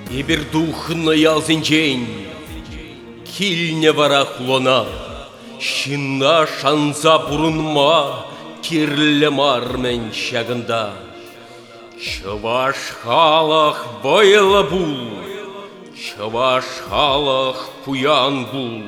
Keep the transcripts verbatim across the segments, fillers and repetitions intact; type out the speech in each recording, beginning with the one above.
Ибір духна ялзінчень, кілне вара хулона, шина шанза бурунма, кирлі мармен шагында. Чаваш халах байла бул, чаваш халах пуян бул.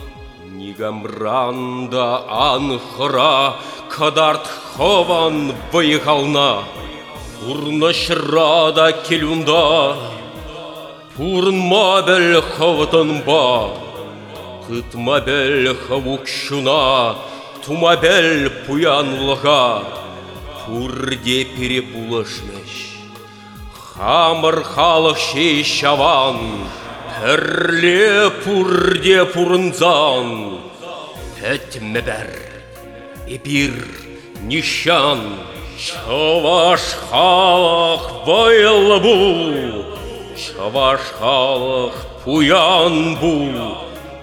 Нигамранда анхра кадарт хован байгална. Урна шрада келунда, пурнма бәл хаватанба. Кытма бәл хавукшуна, тума бәл пуянлыға. Пурде перепулашмеш. Хамыр халық шей шаван, пірле пурде пурынзан. Әтімі бәр, епір, нишан. Чаваш халық байлы бұл, чаваш халық пуян бұл.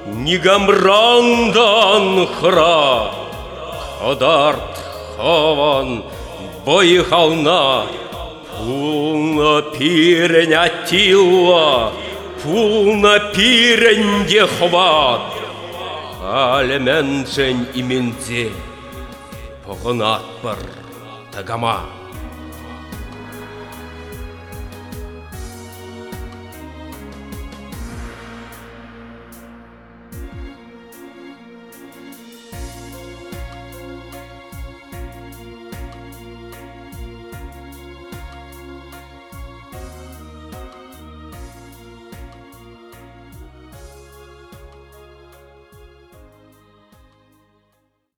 Нигамрандан хра, кадарт хаван байхална. Пулна пирен атилла, пулна пирен де хват. Алеменцен имензе, погынат бар тагама.